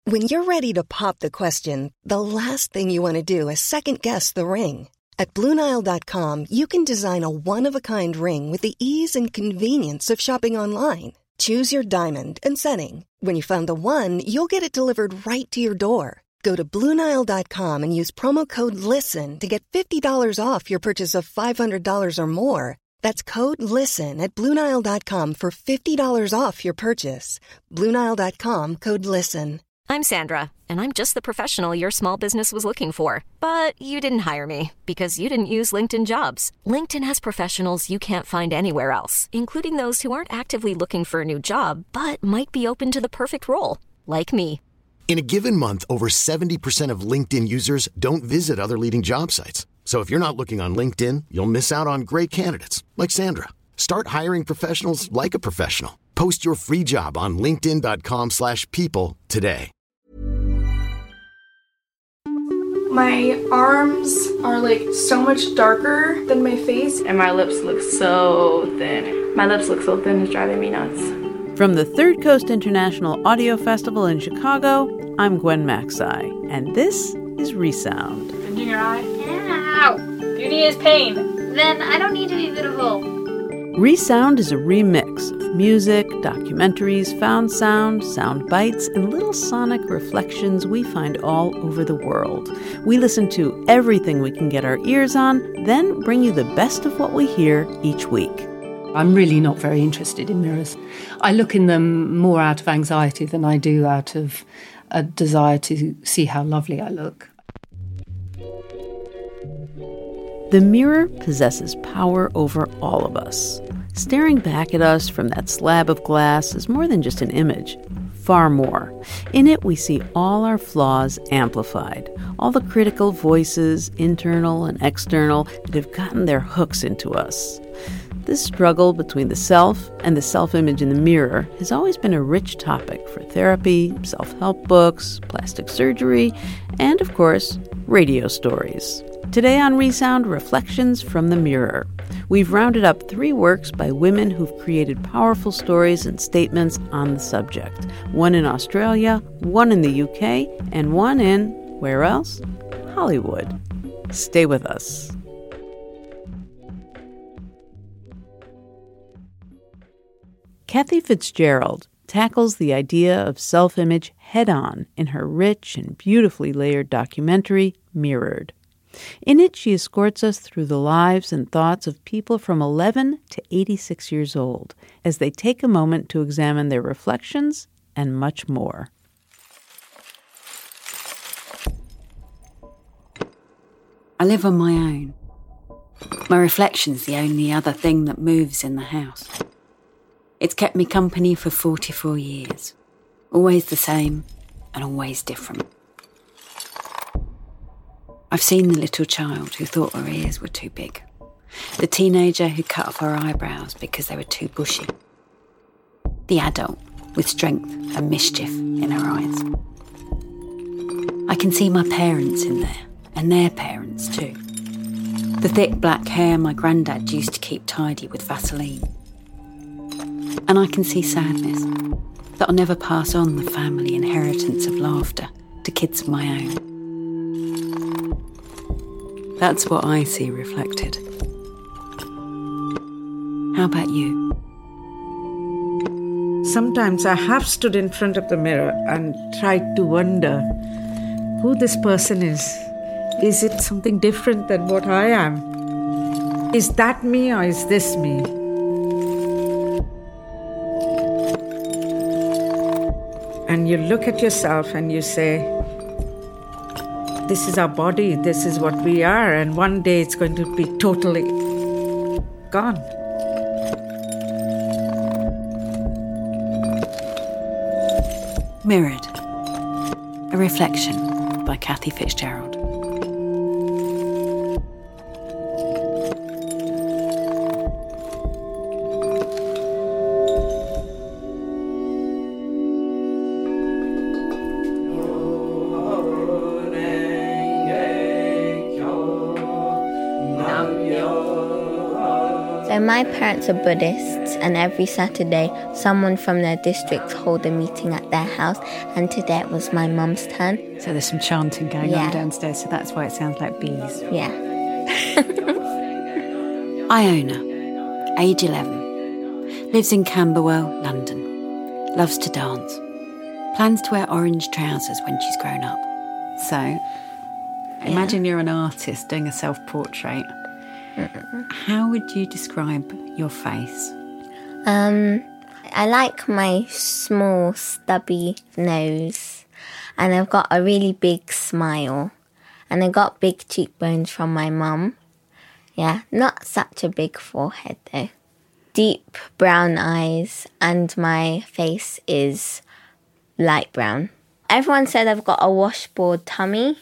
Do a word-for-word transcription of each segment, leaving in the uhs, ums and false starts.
When you're ready to pop the question, the last thing you want to do is second-guess the ring. At Blue Nile dot com, you can design a one-of-a-kind ring with the ease and convenience of shopping online. Choose your diamond and setting. When you find the one, you'll get it delivered right to your door. Go to Blue Nile dot com and use promo code LISTEN to get fifty dollars off your purchase of five hundred dollars or more. That's code LISTEN at Blue Nile dot com for fifty dollars off your purchase. Blue Nile dot com, code LISTEN. I'm Sandra, and I'm just the professional your small business was looking for. But you didn't hire me because you didn't use LinkedIn Jobs. LinkedIn has professionals you can't find anywhere else, including those who aren't actively looking for a new job, but might be open to the perfect role, like me. In a given month, over seventy percent of LinkedIn users don't visit other leading job sites. So if you're not looking on LinkedIn, you'll miss out on great candidates like Sandra. Start hiring professionals like a professional. Post your free job on linkedin dot com slash people today. My arms are like so much darker than my face, and my lips look so thin. My lips look so thin, it's driving me nuts. From the Third Coast International Audio Festival in Chicago, I'm Gwen Macsai, and this is Resound. Bending your eye? Ow! Beauty is pain. Then I don't need to be beautiful. Resound is a remix of music, documentaries, found sound, sound bites, and little sonic reflections we find all over the world. We listen to everything we can get our ears on, then bring you the best of what we hear each week. I'm really not very interested in mirrors. I look in them more out of anxiety than I do out of a desire to see how lovely I look. The mirror possesses power over all of us. Staring back at us from that slab of glass is more than just an image, far more. In it, we see all our flaws amplified, all the critical voices, internal and external, that have gotten their hooks into us. This struggle between the self and the self-image in the mirror has always been a rich topic for therapy, self-help books, plastic surgery, and, of course, radio stories. Today on Resound, Reflections from the Mirror. We've rounded up three works by women who've created powerful stories and statements on the subject. One in Australia, one in the U K, and one in, where else? Hollywood. Stay with us. Kathy Fitzgerald tackles the idea of self-image head-on in her rich and beautifully layered documentary, Mirrored. In it, she escorts us through the lives and thoughts of people from eleven to eighty-six years old as they take a moment to examine their reflections and much more. I live on my own. My reflection's the only other thing that moves in the house. It's kept me company for forty-four years. Always the same and always different. I've seen the little child who thought her ears were too big. The teenager who cut off her eyebrows because they were too bushy. The adult with strength and mischief in her eyes. I can see my parents in there, and their parents too. The thick black hair my granddad used to keep tidy with Vaseline. And I can see sadness that I'll never pass on the family inheritance of laughter to kids of my own. That's what I see reflected. How about you? Sometimes I have stood in front of the mirror and tried to wonder who this person is. Is it something different than what I am? Is that me or is this me? And you look at yourself and you say, this is our body, this is what we are, and one day it's going to be totally gone. Mirrored. A Reflection by Kathy Fitzgerald. So my parents are Buddhists, and every Saturday someone from their district hold a meeting at their house, and today it was my mum's turn. So there's some chanting going Yeah. on downstairs, so that's why it sounds like bees. Yeah. Iona, age eleven, lives in Camberwell, London, loves to dance, plans to wear orange trousers when she's grown up. So, imagine you're an artist doing a self-portrait. How would you describe your face? Um, I like my small, stubby nose, and I've got a really big smile, and I got big cheekbones from my mum. Yeah, not such a big forehead though. Deep brown eyes, and my face is light brown. Everyone said I've got a washboard tummy.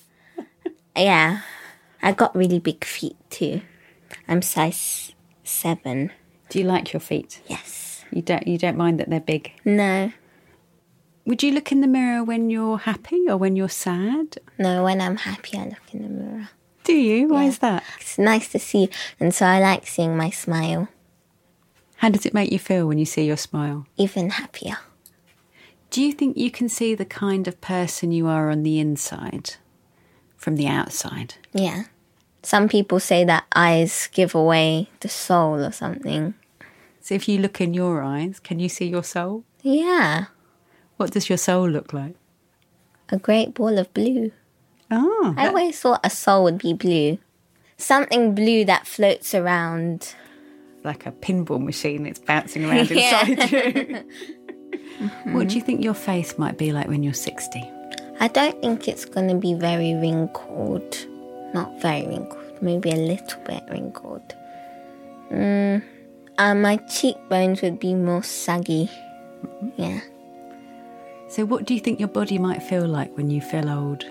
Yeah, I got really big feet too. I'm size seven. Do you like your feet? Yes. You don't. You don't mind that they're big? No. Would you look in the mirror when you're happy or when you're sad? No, when I'm happy, I look in the mirror. Do you? Why Yeah. is that? It's nice to see, and so I like seeing my smile. How does it make you feel when you see your smile? Even happier. Do you think you can see the kind of person you are on the inside from the outside? Yeah. Some people say that eyes give away the soul or something. So if you look in your eyes, can you see your soul? Yeah. What does your soul look like? A great ball of blue. Oh. I always thought a soul would be blue. Something blue that floats around. Like a pinball machine, it's bouncing around Yeah. inside you. What do you think your face might be like when you're sixty? I don't think it's going to be very wrinkled. Not very wrinkled. Maybe a little bit wrinkled. Mm, uh, my cheekbones would be more saggy. Mm-hmm. Yeah. So what do you think your body might feel like when you feel old?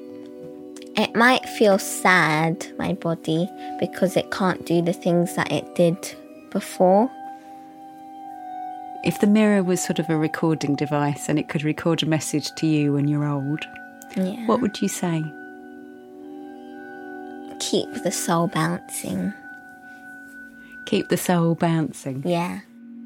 It might feel sad, my body, because it can't do the things that it did before. If the mirror was sort of a recording device and it could record a message to you when you're old, Yeah. what would you say? Keep the soul bouncing. Keep the soul bouncing. Yeah.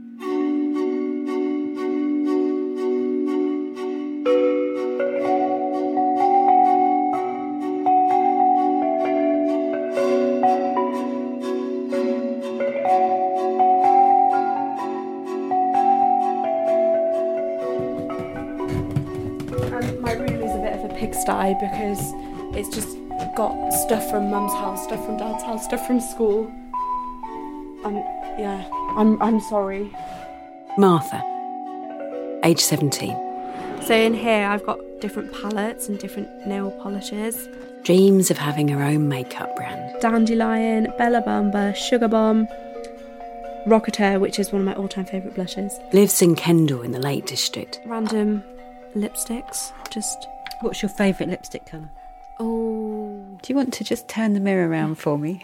Um, my room is a bit of a pigsty because it's just got stuff from mum's house, stuff from dad's house, stuff from school. Um, yeah, I'm I'm sorry. Martha, age seventeen. So in here I've got different palettes and different nail polishes. Dreams of having her own makeup brand. Dandelion, Bella Bamba, Sugar Bomb, Rocketeer, which is one of my all-time favourite blushes. Lives in Kendal in the Lake District. Random lipsticks, just... What's your favourite lipstick colour? Oh... Do you want to just turn the mirror around for me?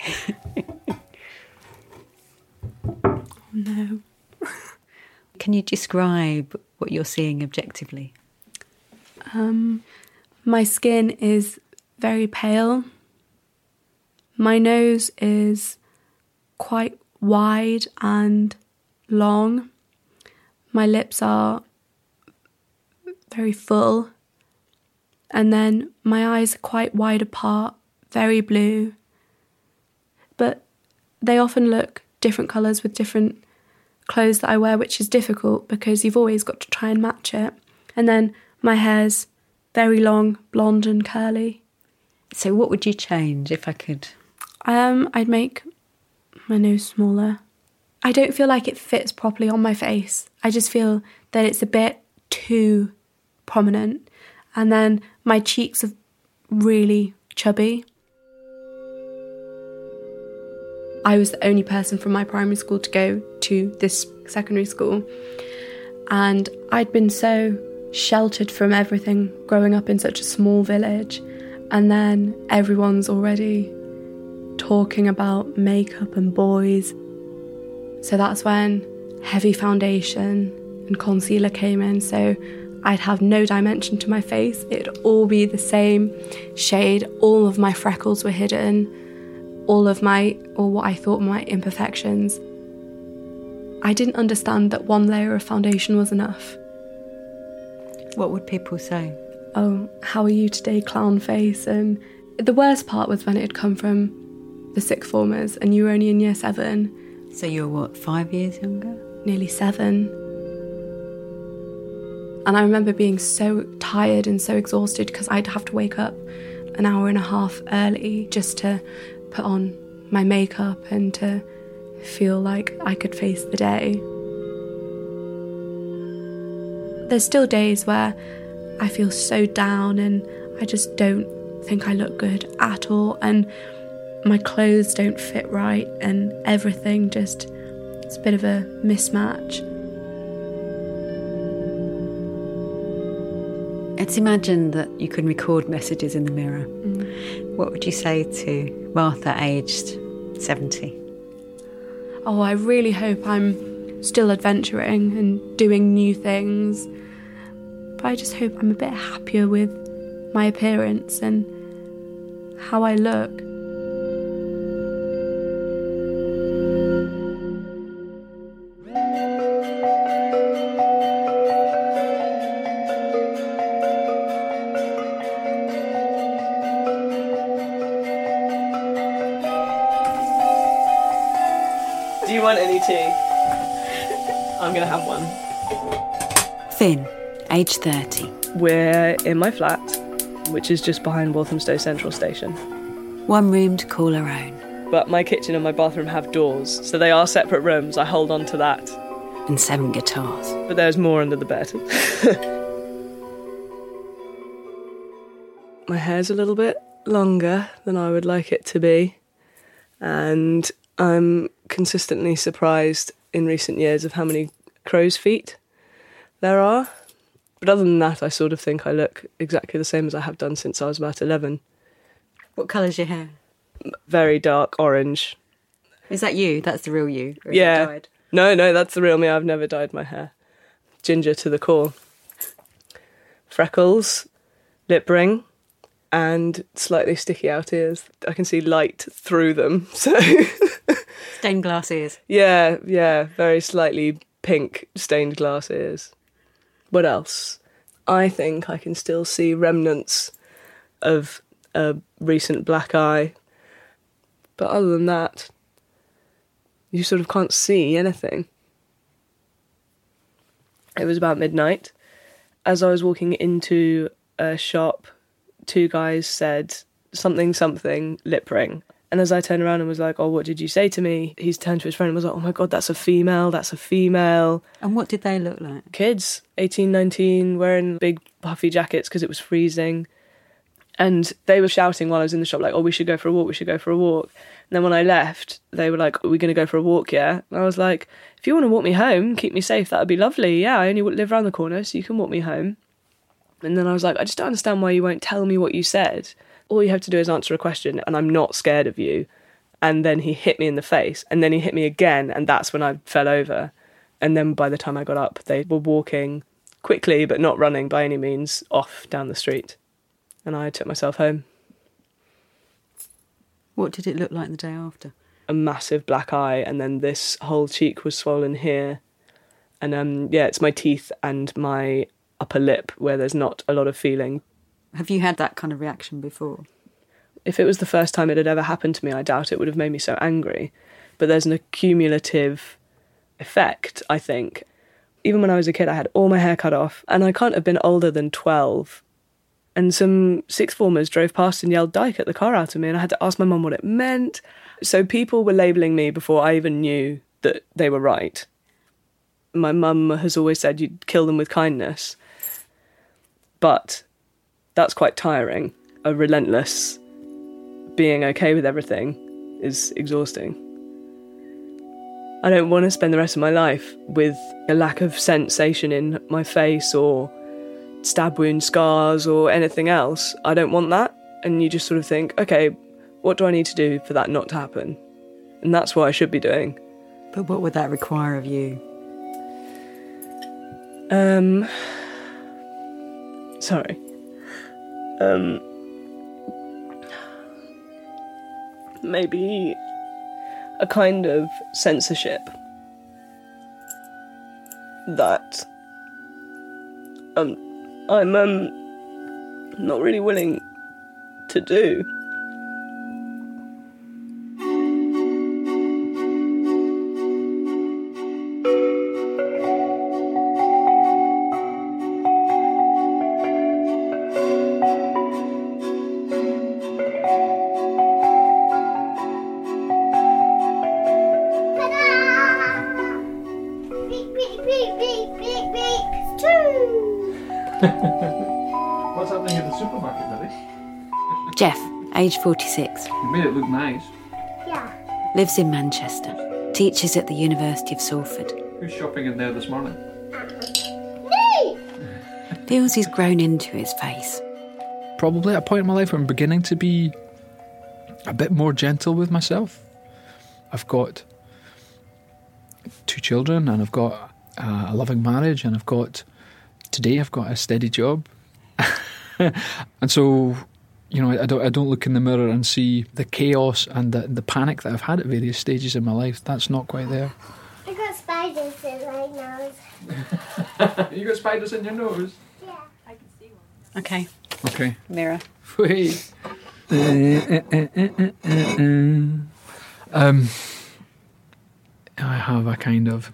No. Can you describe what you're seeing objectively? Um, my skin is very pale. My nose is quite wide and long. My lips are very full. And then my eyes are quite wide apart, very blue. But they often look different colours with different clothes that I wear, which is difficult because you've always got to try and match it. And then my hair's very long, blonde and curly. So what would you change if I could? Um, I'd make my nose smaller. I don't feel like it fits properly on my face. I just feel that it's a bit too prominent. And then my cheeks are really chubby. I was the only person from my primary school to go to this secondary school. And I'd been so sheltered from everything growing up in such a small village. And then everyone's already talking about makeup and boys. So that's when heavy foundation and concealer came in. So I'd have no dimension to my face. It'd all be the same shade. All of my freckles were hidden. All of my, or what I thought were my imperfections. I didn't understand that one layer of foundation was enough. What would people say? Oh, how are you today, clown face? And the worst part was when it had come from the sixth formers and you were only in year seven. So you were what, five years younger? Nearly seven. And I remember being so tired and so exhausted because I'd have to wake up an hour and a half early just to put on my makeup and to feel like I could face the day. There's still days where I feel so down and I just don't think I look good at all, and my clothes don't fit right and everything just, it's a bit of a mismatch. Let's imagine that you can record messages in the mirror. Mm. What would you say to Martha, aged seventy? Oh, I really hope I'm still adventuring and doing new things. But I just hope I'm a bit happier with my appearance and how I look. Do you want any tea? I'm going to have one. Finn, age thirty. We're in my flat, which is just behind Walthamstow Central Station. One room to call our own. But my kitchen and my bathroom have doors, so they are separate rooms. I hold on to that. And seven guitars. But there's more under the bed. My hair's a little bit longer than I would like it to be. And I'm consistently surprised in recent years of how many crow's feet there are. But other than that, I sort of think I look exactly the same as I have done since I was about eleven. What colour's your hair? Very dark orange. Is that you? That's the real you? Or is yeah. it dyed? No, no, that's the real me. I've never dyed my hair. Ginger to the core. Freckles, lip ring, and slightly sticky out ears. I can see light through them, so... Stained glass ears. Yeah, yeah, very slightly pink stained glass ears. What else? I think I can still see remnants of a recent black eye. But other than that, you sort of can't see anything. It was about midnight. As I was walking into a shop, two guys said, something, something, lip ring. And as I turned around and was like, oh, what did you say to me? He's turned to his friend and was like, oh my God, that's a female, that's a female. And what did they look like? Kids, eighteen, nineteen, wearing big puffy jackets because it was freezing. And they were shouting while I was in the shop, like, oh, we should go for a walk, we should go for a walk. And then when I left, they were like, are we going to go for a walk, yeah? And I was like, if you want to walk me home, keep me safe, that would be lovely. Yeah, I only live around the corner, so you can walk me home. And then I was like, I just don't understand why you won't tell me what you said. All you have to do is answer a question, and I'm not scared of you. And then he hit me in the face, and then he hit me again, and that's when I fell over. And then by the time I got up, they were walking quickly, but not running by any means, off down the street. And I took myself home. What did it look like the day after? A massive black eye, and then this whole cheek was swollen here. And um, yeah, it's my teeth and my upper lip where there's not a lot of feeling. Have you had that kind of reaction before? If it was the first time it had ever happened to me, I doubt it would have made me so angry. But there's an accumulative effect, I think. Even when I was a kid, I had all my hair cut off, and I can't have been older than twelve. And some sixth formers drove past and yelled "Dyke" at the car out of me, and I had to ask my mum what it meant. So people were labelling me before I even knew that they were right. My mum has always said you'd kill them with kindness. But that's quite tiring. A relentless being okay with everything is exhausting. I don't want to spend the rest of my life with a lack of sensation in my face or stab wound scars or anything else. I don't want that. And you just sort of think, okay, what do I need to do for that not to happen? And that's what I should be doing. But what would that require of you? Um... Sorry. Um... Maybe a kind of censorship that um, I'm um, not really willing to do. What's happening at the supermarket, Billy? Jeff, age forty-six. You made it look nice. Yeah. Lives in Manchester. Teaches at the University of Salford. Who's shopping in there this morning? Me! Feels he's grown into his face. Probably at a point in my life where I'm beginning to be a bit more gentle with myself. I've got two children and I've got a loving marriage and I've got, today I've got a steady job. And so, you know, I don't I don't look in the mirror and see the chaos and the, the panic that I've had at various stages in my life. That's not quite there. I got spiders in my nose. You got spiders in your nose? Yeah. I can see one. Okay. Okay. Mirror. Wait. Uh, uh, uh, uh, uh, uh. Um, I have a kind of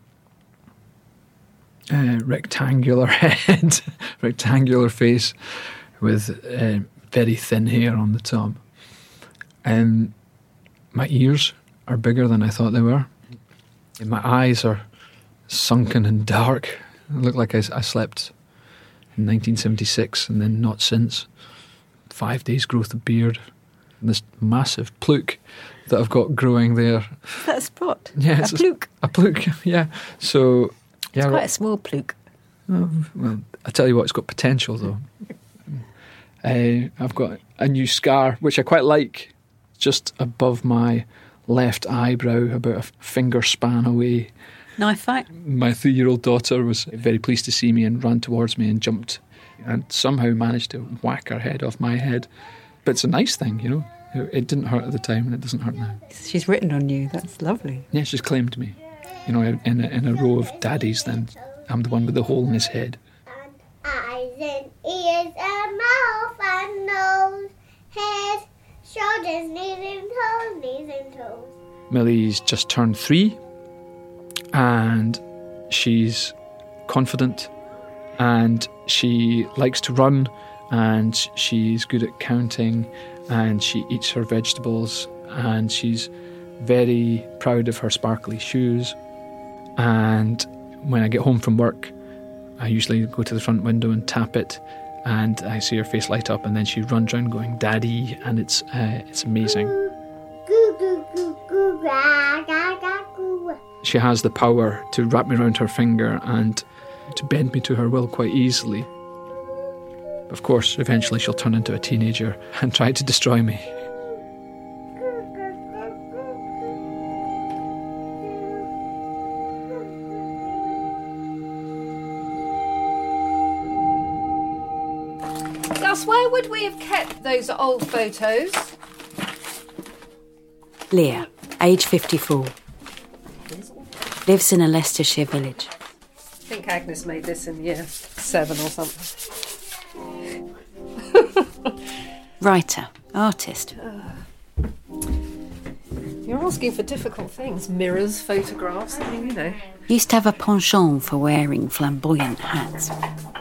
uh, rectangular head, rectangular face with uh, very thin hair on the top. And my ears are bigger than I thought they were. And my eyes are sunken and dark. I look like I, I slept in nineteen seventy-six and then not since. Five days growth of beard. And this massive pluke that I've got growing there. Is that a spot? Yeah, a it's pluke. A, a pluke, yeah. So, yeah. It's quite right. a small pluke. Oh, well, I tell you what, it's got potential though. uh, I've got a new scar, which I quite like, just above my left eyebrow, about a finger span away. Knife fight? My three-year-old daughter was very pleased to see me and ran towards me and jumped and somehow managed to whack her head off my head. But it's a nice thing, you know. It, it didn't hurt at the time and it doesn't hurt now. She's written on you. That's lovely. Yeah, she's claimed me. You know, in a, in a row of daddies, then I'm the one with the hole in his head. Eyes and ears and mouth and nose, head, shoulders, knees and toes, knees and toes. Millie's just turned three and she's confident and she likes to run and she's good at counting and she eats her vegetables and she's very proud of her sparkly shoes. And when I get home from work, I usually go to the front window and tap it and I see her face light up and then she runs around going, "Daddy," and it's uh, it's amazing. Goo, goo, goo, goo, ga, ga, ga, goo. She has the power to wrap me around her finger and to bend me to her will quite easily. Of course, eventually she'll turn into a teenager and try to destroy me. Gus, where would we have kept those old photos? Leah, age fifty-four. Lives in a Leicestershire village. I think Agnes made this in year seven or something. Writer, artist. You're asking for difficult things. Mirrors, photographs, I mean, you know. Used to have a penchant for wearing flamboyant hats.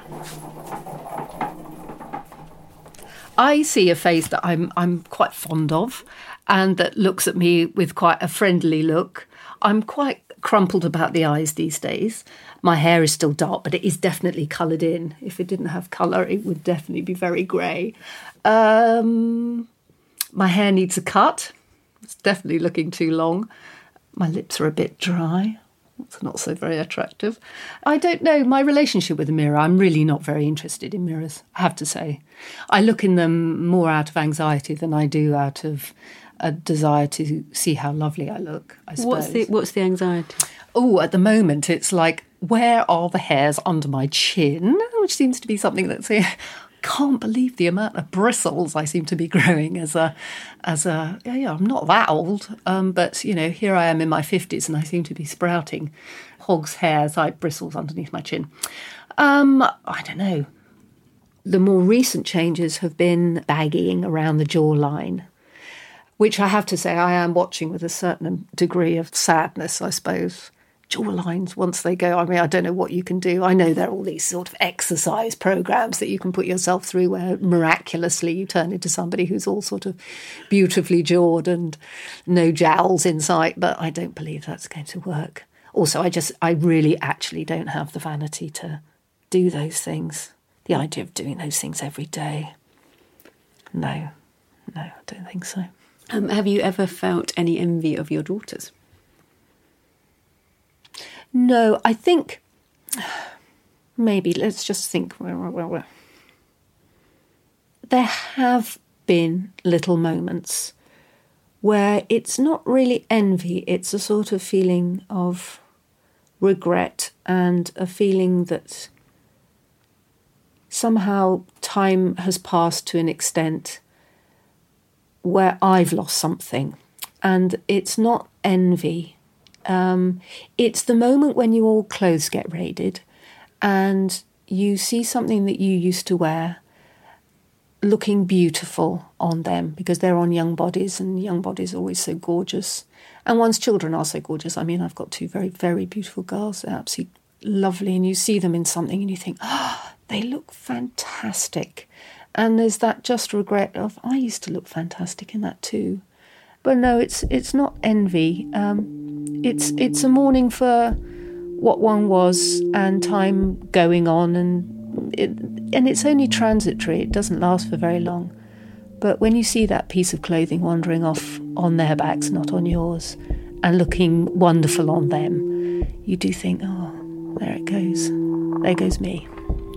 I see a face that I'm I'm quite fond of and that looks at me with quite a friendly look. I'm quite crumpled about the eyes these days. My hair is still dark, but it is definitely coloured in. If it didn't have colour, it would definitely be very grey. Um, my hair needs a cut. It's definitely looking too long. My lips are a bit dry. It's not so very attractive. I don't know, my relationship with a mirror, I'm really not very interested in mirrors, I have to say. I look in them more out of anxiety than I do out of a desire to see how lovely I look, I suppose. What's the, what's the anxiety? Oh, at the moment, it's like, where are the hairs under my chin? Which seems to be something that's can't believe the amount of bristles I seem to be growing as a, as a, yeah, yeah I'm not that old, um, but, you know, here I am in my fifties and I seem to be sprouting hog's hair type bristles underneath my chin. Um, I don't know. The more recent changes have been baggying around the jawline, which I have to say I am watching with a certain degree of sadness, I suppose. Jawlines, once they go, I mean, I don't know what you can do. I know there are all these sort of exercise programs that you can put yourself through where miraculously you turn into somebody who's all sort of beautifully jawed and no jowls in sight, but I don't believe that's going to work. Also, I just, I really actually don't have the vanity to do those things. The idea of doing those things every day. No, no, I don't think so. Um, have you ever felt any envy of your daughters? No, I think maybe let's just think. There have been little moments where it's not really envy, it's a sort of feeling of regret and a feeling that somehow time has passed to an extent where I've lost something. And it's not envy. Um, it's the moment when your clothes get raided and you see something that you used to wear looking beautiful on them because they're on young bodies and young bodies are always so gorgeous. And one's children are so gorgeous. I mean, I've got two very, very beautiful girls. They're absolutely lovely. And you see them in something and you think, oh, they look fantastic. And there's that just regret of, I used to look fantastic in that too. But no, it's it's not envy. Um, it's it's a mourning for what one was and time going on, and it, and it's only transitory. It doesn't last for very long. But when you see that piece of clothing wandering off on their backs, not on yours, and looking wonderful on them, you do think, oh, there it goes. There goes me.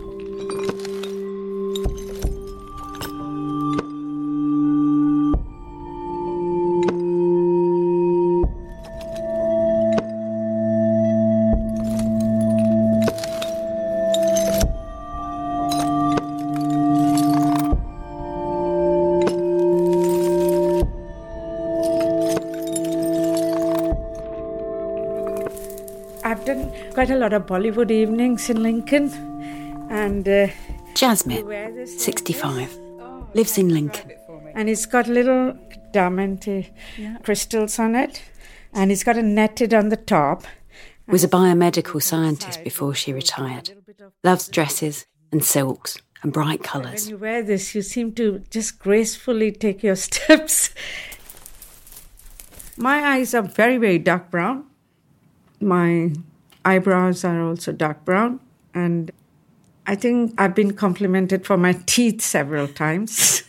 I've done quite a lot of Bollywood evenings in Lincoln, and uh, Jasmine, sixty-five, lives in Lincoln, and it's got little diamante yeah. crystals on it, and it's got a netted on the top. Was a biomedical scientist before she retired. Loves dresses and silks and bright colours. When you wear this, you seem to just gracefully take your steps. My eyes are very, very dark brown. My eyebrows are also dark brown, and I think I've been complimented for my teeth several times.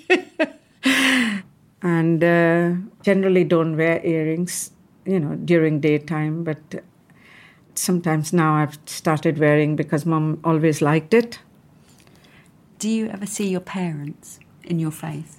And uh, generally don't wear earrings, you know, during daytime, but sometimes now I've started wearing because Mum always liked it. Do you ever see your parents in your faith?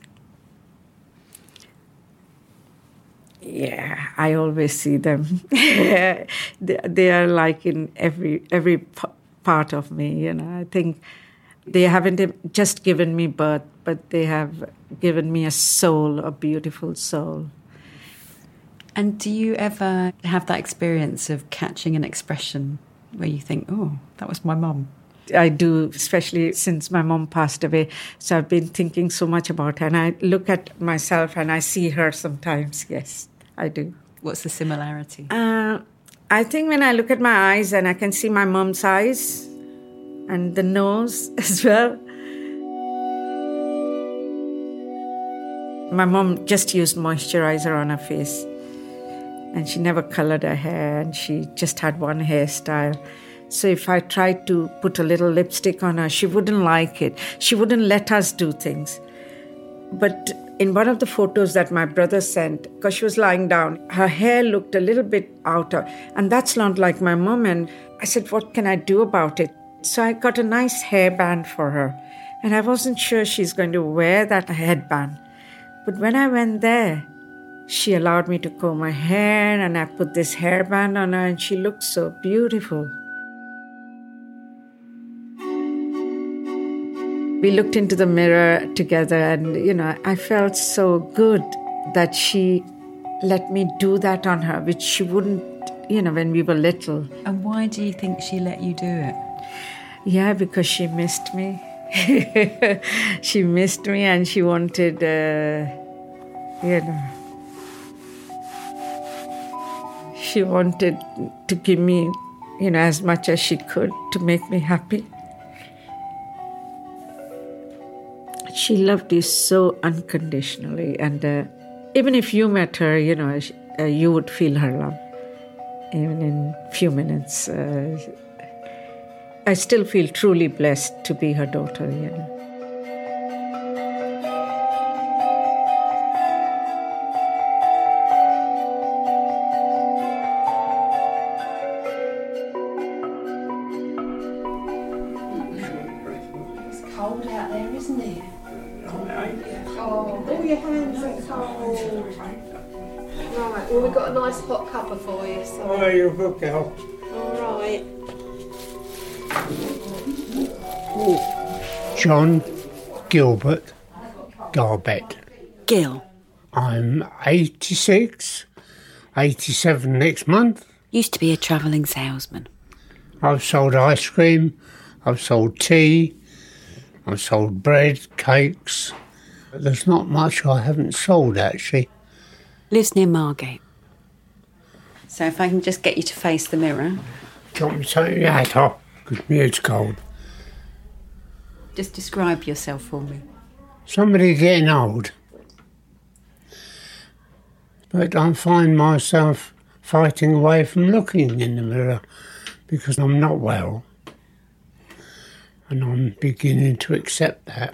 Yeah, I always see them. they, they are like in every every p- part of me, you know. I think they haven't just given me birth, but they have given me a soul, a beautiful soul. And do you ever have that experience of catching an expression where you think, oh, that was my mum? I do, especially since my mom passed away. So I've been thinking so much about her. And I look at myself and I see her sometimes. Yes, I do. What's the similarity? Uh, I think when I look at my eyes and I can see my mom's eyes and the nose as well. My mom just used moisturizer on her face. And she never colored her hair. And she just had one hairstyle. So if I tried to put a little lipstick on her, she wouldn't like it. She wouldn't let us do things. But in one of the photos that my brother sent, because she was lying down, her hair looked a little bit out of, and that's not like my mom. And I said, what can I do about it? So I got a nice hairband for her. And I wasn't sure she's going to wear that headband. But when I went there, she allowed me to comb her hair, and I put this hairband on her, and she looked so beautiful. We looked into the mirror together and, you know, I felt so good that she let me do that on her, which she wouldn't, you know, when we were little. And why do you think she let you do it? Yeah, because she missed me. She missed me and she wanted, uh, you know, she wanted to give me, you know, as much as she could to make me happy. She loved you so unconditionally, and uh, even if you met her, you know, uh, you would feel her love, even in a few minutes. Uh, I still feel truly blessed to be her daughter, you know. It's cold out there, isn't it? Oh, all your hands are cold. Right, well, we've got a nice hot cuppa for you. So. Oh, you're a good girl. All right. John Gilbert Garbett. Gil. I'm eighty-six, eighty-seven next month. Used to be a travelling salesman. I've sold ice cream, I've sold tea, I've sold bread, cakes. There's not much I haven't sold, actually. Lives near Margate. So if I can just get you to face the mirror. Do you want me to take your hat off? Because my head's cold. Just describe yourself for me. Somebody getting old. But I find myself fighting away from looking in the mirror because I'm not well. And I'm beginning to accept that.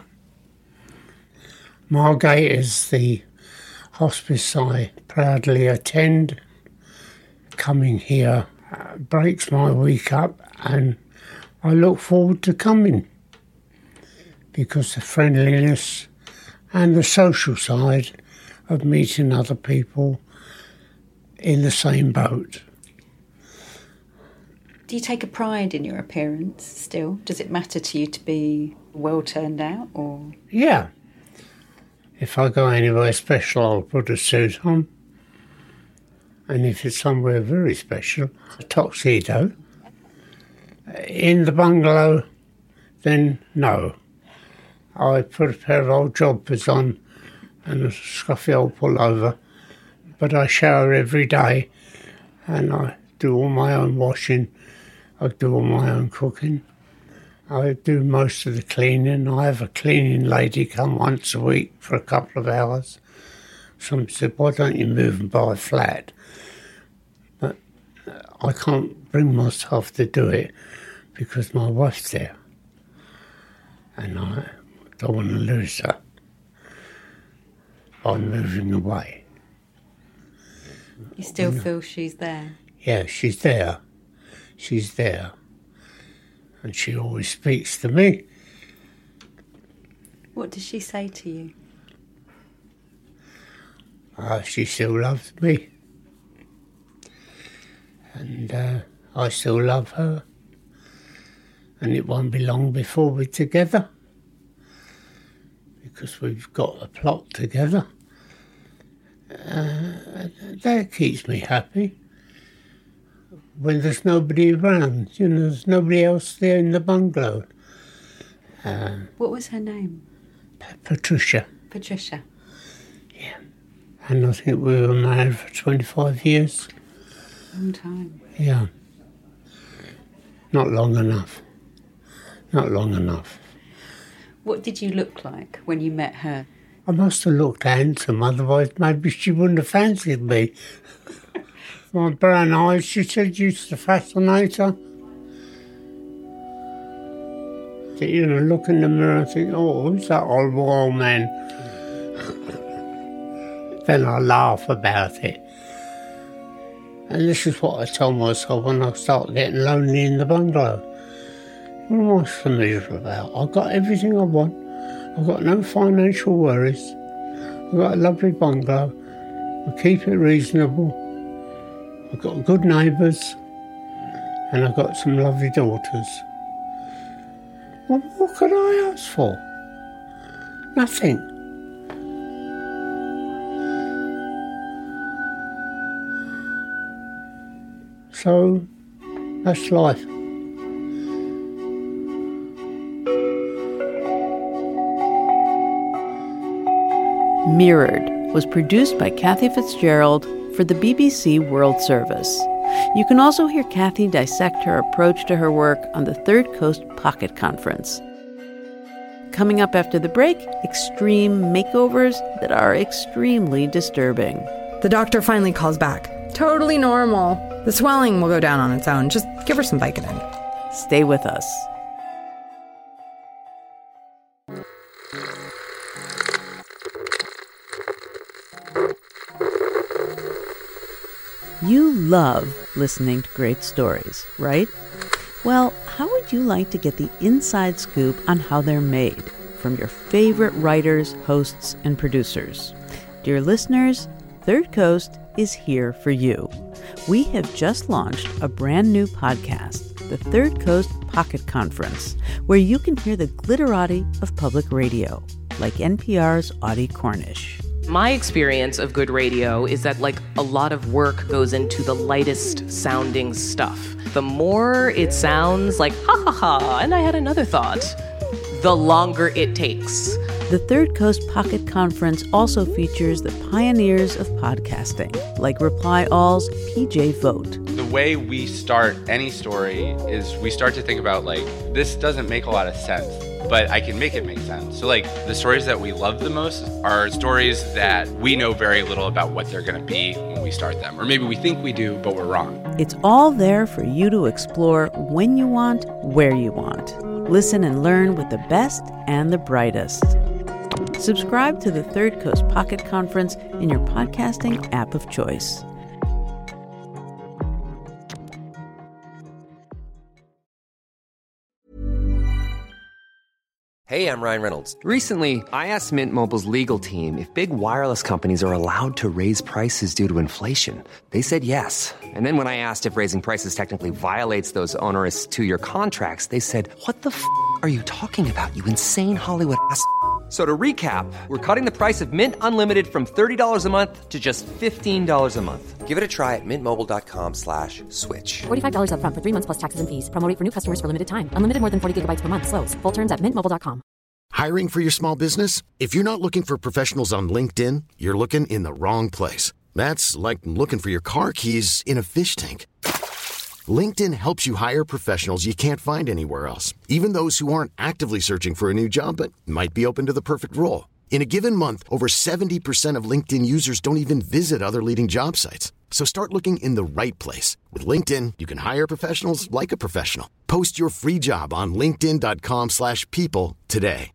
Margate is the hospice I proudly attend. Coming here uh, breaks my week up, and I look forward to coming because the friendliness and the social side of meeting other people in the same boat. Do you take a pride in your appearance still? Does it matter to you to be well turned out, or...? Yeah. If I go anywhere special, I'll put a suit on. And if it's somewhere very special, a tuxedo. In the bungalow, then no. I put a pair of old jobbers on and a scruffy old pullover. But I shower every day and I do all my own washing. I do all my own cooking. I do most of the cleaning. I have a cleaning lady come once a week for a couple of hours. Some said, why don't you move and buy a flat? But I can't bring myself to do it because my wife's there. And I don't want to lose her by moving away. You still You know? feel she's there? Yeah, she's there. She's there. And she always speaks to me. What does she say to you? Uh, she still loves me. And uh, I still love her. And it won't be long before we're together. Because we've got a plot together. Uh, that keeps me happy. When there's nobody around, you know, there's nobody else there in the bungalow. Uh, What was her name? Patricia. Patricia. And I think we were married for twenty-five years. Long time. Yeah. Not long enough. Not long enough. What did you look like when you met her? I must have looked handsome, otherwise maybe she wouldn't have fancied me. My brown eyes, she said, used to fascinate her. So, you know, look in the mirror and think, oh, who's that old old man? Then I laugh about it. And this is what I tell myself when I start getting lonely in the bungalow. What am I so miserable about? I've got everything I want. I've got no financial worries. I've got a lovely bungalow. I keep it reasonable. I've got good neighbours. And I've got some lovely daughters. What more could I ask for? Nothing. So, that's life. Mirrored was produced by Kathy Fitzgerald for the B B C World Service. You can also hear Kathy dissect her approach to her work on the Third Coast Pocket Conference. Coming up after the break, extreme makeovers that are extremely disturbing. The doctor finally calls back. Totally normal. The swelling will go down on its own. Just give her some Vicodin. Stay with us. You love listening to great stories, right? Well, how would you like to get the inside scoop on how they're made from your favorite writers, hosts, and producers? Dear listeners, Third Coast is here for you. We have just launched a brand new podcast, the Third Coast Pocket Conference, where you can hear the glitterati of public radio, like N P R's Audie Cornish. My experience of good radio is that, like, a lot of work goes into the lightest sounding stuff. The more it sounds like, ha ha ha, and I had another thought, the longer it takes. The Third Coast Pocket Conference also features the pioneers of podcasting, like Reply All's P J Vogt. The way we start any story is we start to think about, like, this doesn't make a lot of sense, but I can make it make sense. So, like, the stories that we love the most are stories that we know very little about what they're going to be when we start them. Or maybe we think we do, but we're wrong. It's all there for you to explore when you want, where you want. Listen and learn with the best and the brightest. Subscribe to the Third Coast Pocket Conference in your podcasting app of choice. Hey, I'm Ryan Reynolds. Recently, I asked Mint Mobile's legal team if big wireless companies are allowed to raise prices due to inflation. They said yes. And then when I asked if raising prices technically violates those onerous two-year contracts, they said, what the f*** are you talking about, you insane Hollywood ass f- So to recap, we're cutting the price of Mint Unlimited from thirty dollars a month to just fifteen dollars a month. Give it a try at mintmobile.com slash switch. forty-five dollars up front for three months plus taxes and fees. Promo rate for new customers for limited time. Unlimited more than forty gigabytes per month. Slows full terms at mint mobile dot com. Hiring for your small business? If you're not looking for professionals on LinkedIn, you're looking in the wrong place. That's like looking for your car keys in a fish tank. LinkedIn helps you hire professionals you can't find anywhere else, even those who aren't actively searching for a new job but might be open to the perfect role. In a given month, over seventy percent of LinkedIn users don't even visit other leading job sites. So start looking in the right place. With LinkedIn, you can hire professionals like a professional. Post your free job on linkedin.com slash people today.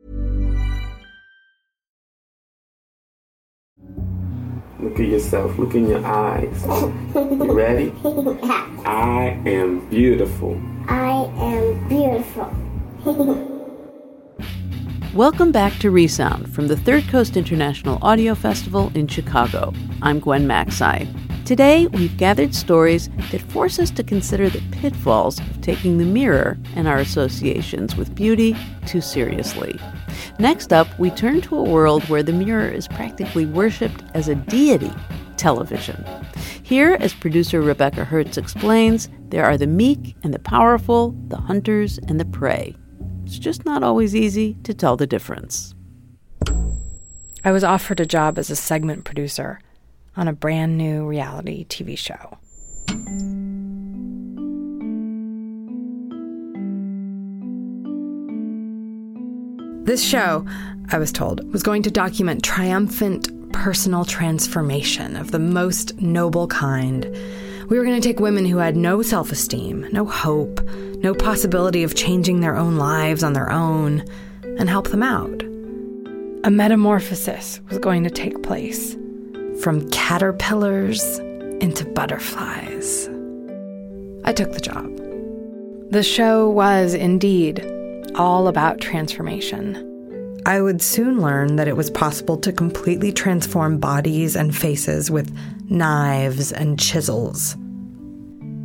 Look at yourself. Look in your eyes. You ready? I am beautiful. I am beautiful. Welcome back to Resound from the Third Coast International Audio Festival in Chicago. I'm Gwen Macsai. Today, we've gathered stories that force us to consider the pitfalls of taking the mirror and our associations with beauty too seriously. Next up, we turn to a world where the mirror is practically worshipped as a deity, television. Here, as producer Rebecca Hertz explains, there are the meek and the powerful, the hunters and the prey. It's just not always easy to tell the difference. I was offered a job as a segment producer on a brand new reality T V show. This show, I was told, was going to document triumphant personal transformation of the most noble kind. We were going to take women who had no self-esteem, no hope, no possibility of changing their own lives on their own, and help them out. A metamorphosis was going to take place, from caterpillars into butterflies. I took the job. The show was indeed all about transformation. I would soon learn that it was possible to completely transform bodies and faces with knives and chisels.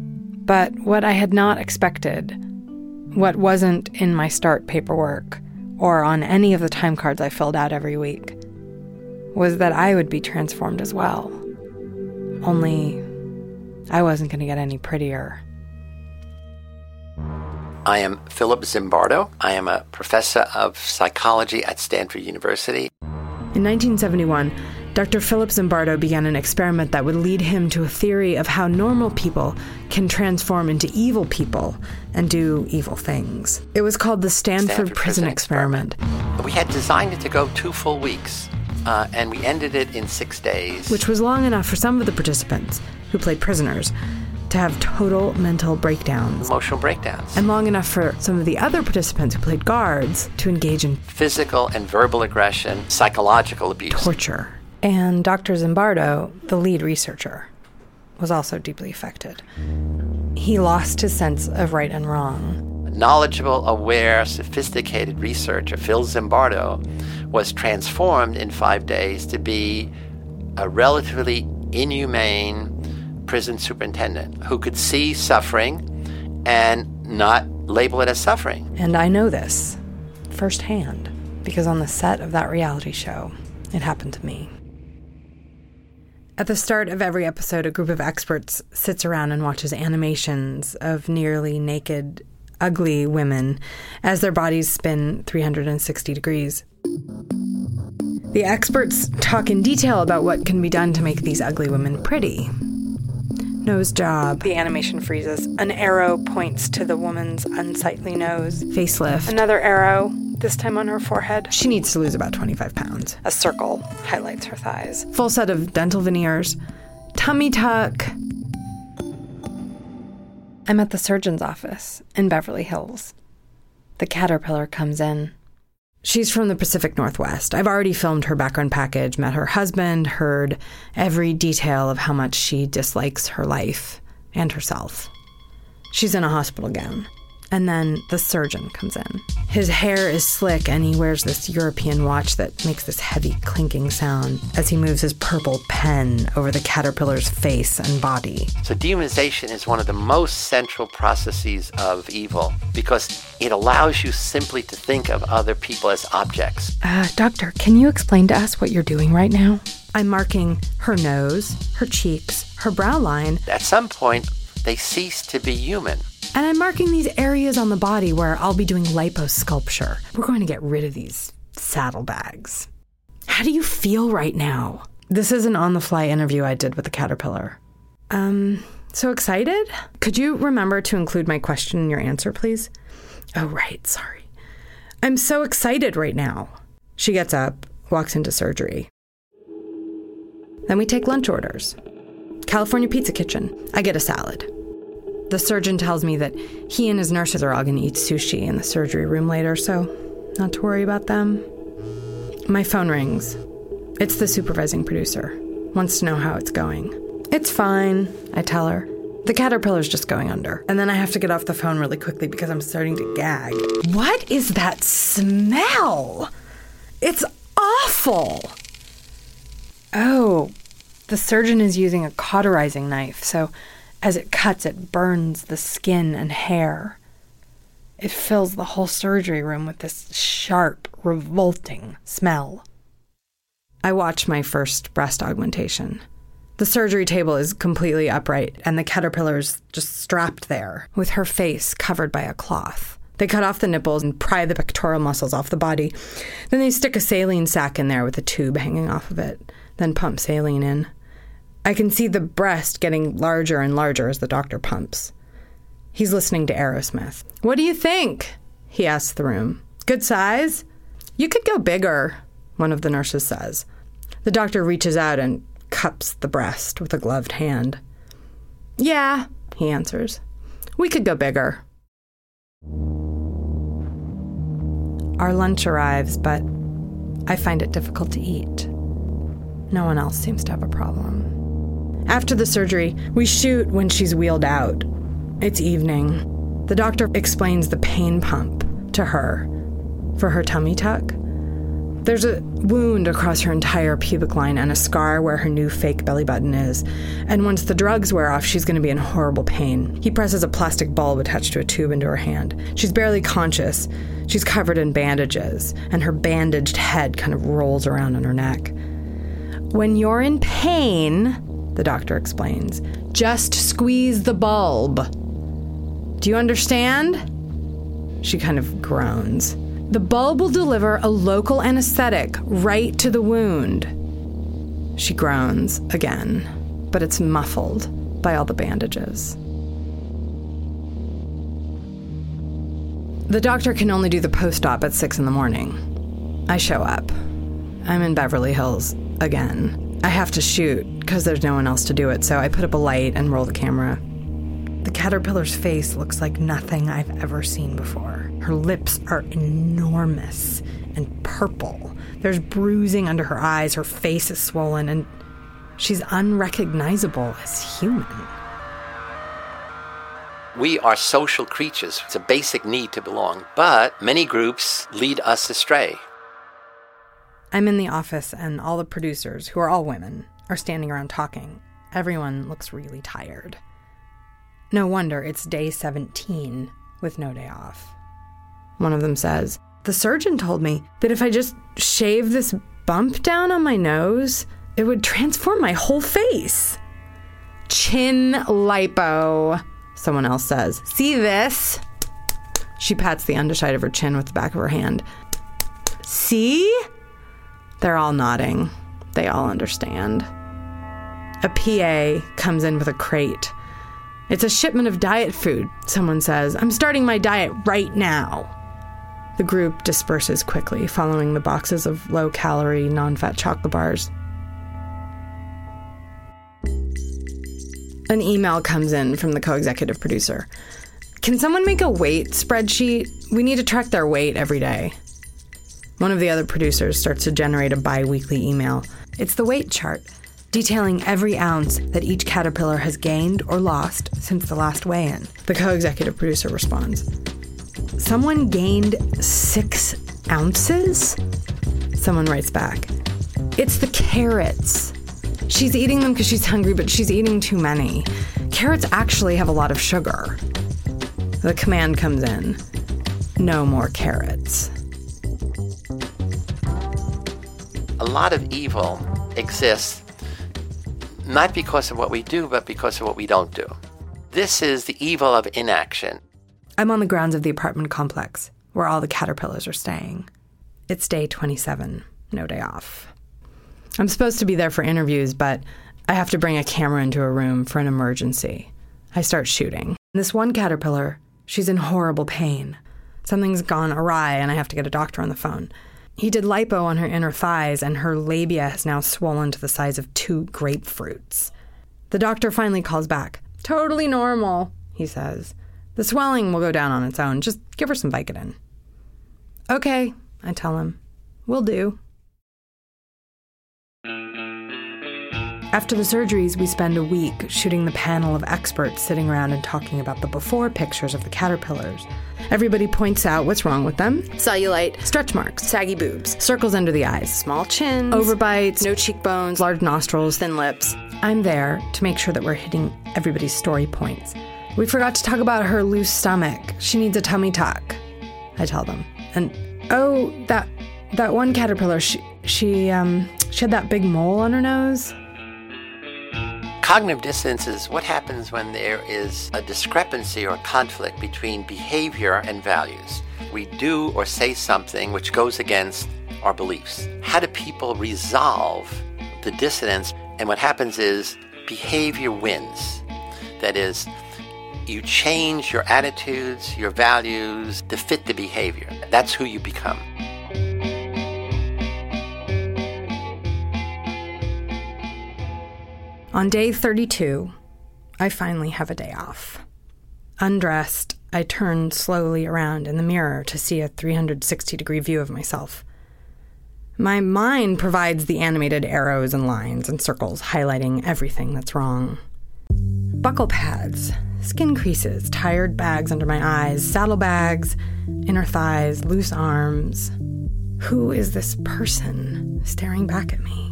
But what I had not expected, what wasn't in my start paperwork, or on any of the time cards I filled out every week, was that I would be transformed as well. Only I wasn't going to get any prettier. I am Philip Zimbardo. I am a professor of psychology at Stanford University. In nineteen seventy-one, Doctor Philip Zimbardo began an experiment that would lead him to a theory of how normal people can transform into evil people and do evil things. It was called the Stanford, Stanford Prison, Prison Experiment. Experiment. We had designed it to go two full weeks, uh, and we ended it in six days. Which was long enough for some of the participants, who played prisoners, to have total mental breakdowns. Emotional breakdowns. And long enough for some of the other participants who played guards to engage in physical and verbal aggression, psychological abuse. Torture. And Doctor Zimbardo, the lead researcher, was also deeply affected. He lost his sense of right and wrong. Knowledgeable, aware, sophisticated researcher Phil Zimbardo was transformed in five days to be a relatively inhumane prison superintendent who could see suffering and not label it as suffering. And I know this firsthand, because on the set of that reality show, it happened to me. At the start of every episode, a group of experts sits around and watches animations of nearly naked, ugly women as their bodies spin three hundred sixty degrees. The experts talk in detail about what can be done to make these ugly women pretty. Nose job. The animation freezes. An arrow points to the woman's unsightly nose. Facelift. Another arrow, this time on her forehead. She needs to lose about twenty-five pounds. A circle highlights her thighs. Full set of dental veneers. Tummy tuck. I'm at the surgeon's office in Beverly Hills. The caterpillar comes in. She's from the Pacific Northwest. I've already filmed her background package, met her husband, heard every detail of how much she dislikes her life and herself. She's in a hospital gown. And then the surgeon comes in. His hair is slick, and he wears this European watch that makes this heavy clinking sound as he moves his purple pen over the caterpillar's face and body. So dehumanization is one of the most central processes of evil because it allows you simply to think of other people as objects. Uh, doctor, can you explain to us what you're doing right now? I'm marking her nose, her cheeks, her brow line. At some point, they cease to be human. And I'm marking these areas on the body where I'll be doing liposculpture. We're going to get rid of these saddlebags. How do you feel right now? This is an on-the-fly interview I did with the caterpillar. Um, so excited? Could you remember to include my question in your answer, please? Oh, right, sorry. I'm so excited right now. She gets up, walks into surgery. Then we take lunch orders. California Pizza Kitchen. I get a salad. The surgeon tells me that he and his nurses are all going to eat sushi in the surgery room later, so not to worry about them. My phone rings. It's the supervising producer. Wants to know how it's going. It's fine, I tell her. The caterpillar's just going under. And then I have to get off the phone really quickly because I'm starting to gag. What is that smell? It's awful. Oh, the surgeon is using a cauterizing knife, so as it cuts, it burns the skin and hair. It fills the whole surgery room with this sharp, revolting smell. I watch my first breast augmentation. The surgery table is completely upright, and the caterpillar's just strapped there, with her face covered by a cloth. They cut off the nipples and pry the pectoral muscles off the body. Then they stick a saline sac in there with a tube hanging off of it, then pump saline in. I can see the breast getting larger and larger as the doctor pumps. He's listening to Aerosmith. What do you think? He asks the room. Good size? You could go bigger, one of the nurses says. The doctor reaches out and cups the breast with a gloved hand. Yeah, he answers. We could go bigger. Our lunch arrives, but I find it difficult to eat. No one else seems to have a problem. After the surgery, we shoot when she's wheeled out. It's evening. The doctor explains the pain pump to her for her tummy tuck. There's a wound across her entire pubic line and a scar where her new fake belly button is. And once the drugs wear off, she's going to be in horrible pain. He presses a plastic bulb attached to a tube into her hand. She's barely conscious. She's covered in bandages, and her bandaged head kind of rolls around on her neck. When you're in pain, the doctor explains, just squeeze the bulb. Do you understand? She kind of groans. The bulb will deliver a local anesthetic right to the wound. She groans again, but it's muffled by all the bandages. The doctor can only do the post-op at six in the morning. I show up. I'm in Beverly Hills again. I have to shoot because there's no one else to do it, so I put up a light and roll the camera. The caterpillar's face looks like nothing I've ever seen before. Her lips are enormous and purple. There's bruising under her eyes, her face is swollen, and she's unrecognizable as human. We are social creatures. It's a basic need to belong, but many groups lead us astray. I'm in the office, and all the producers, who are all women, are standing around talking. Everyone looks really tired. No wonder it's day seventeen with no day off. One of them says, the surgeon told me that if I just shave this bump down on my nose, it would transform my whole face. Chin lipo, someone else says. See this? She pats the underside of her chin with the back of her hand. See? They're all nodding. They all understand. A P A comes in with a crate. It's a shipment of diet food. Someone says, I'm starting my diet right now. The group disperses quickly, following the boxes of low-calorie, non-fat chocolate bars. An email comes in from the co-executive producer. Can someone make a weight spreadsheet? We need to track their weight every day. One of the other producers starts to generate a bi-weekly email. It's the weight chart, detailing every ounce that each caterpillar has gained or lost since the last weigh-in. The co-executive producer responds, someone gained six ounces? Someone writes back, it's the carrots. She's eating them because she's hungry, but she's eating too many. Carrots actually have a lot of sugar. The command comes in, no more carrots. A lot of evil exists not because of what we do, but because of what we don't do. This is the evil of inaction. I'm on the grounds of the apartment complex, where all the caterpillars are staying. It's day twenty-seven, no day off. I'm supposed to be there for interviews, but I have to bring a camera into a room for an emergency. I start shooting. This one caterpillar, she's in horrible pain. Something's gone awry, and I have to get a doctor on the phone. He did lipo on her inner thighs, and her labia has now swollen to the size of two grapefruits. The doctor finally calls back. Totally normal, he says. The swelling will go down on its own. Just give her some Vicodin. Okay, I tell him. Will do. After the surgeries, we spend a week shooting the panel of experts sitting around and talking about the before pictures of the caterpillars. Everybody points out what's wrong with them. Cellulite, stretch marks, saggy boobs, circles under the eyes, small chins, overbites, no cheekbones, large nostrils, thin lips. I'm there to make sure that we're hitting everybody's story points. We forgot to talk about her loose stomach. She needs a tummy tuck, I tell them. And, oh, that that one caterpillar, she, she, um, she had that big mole on her nose. Cognitive dissonance is what happens when there is a discrepancy or conflict between behavior and values. We do or say something which goes against our beliefs. How do people resolve the dissonance? And what happens is behavior wins. That is, you change your attitudes, your values to fit the behavior. That's who you become. On day thirty-two, I finally have a day off. Undressed, I turn slowly around in the mirror to see a three hundred sixty degree view of myself. My mind provides the animated arrows and lines and circles highlighting everything that's wrong. Buckle pads, skin creases, tired bags under my eyes, saddlebags, inner thighs, loose arms. Who is this person staring back at me?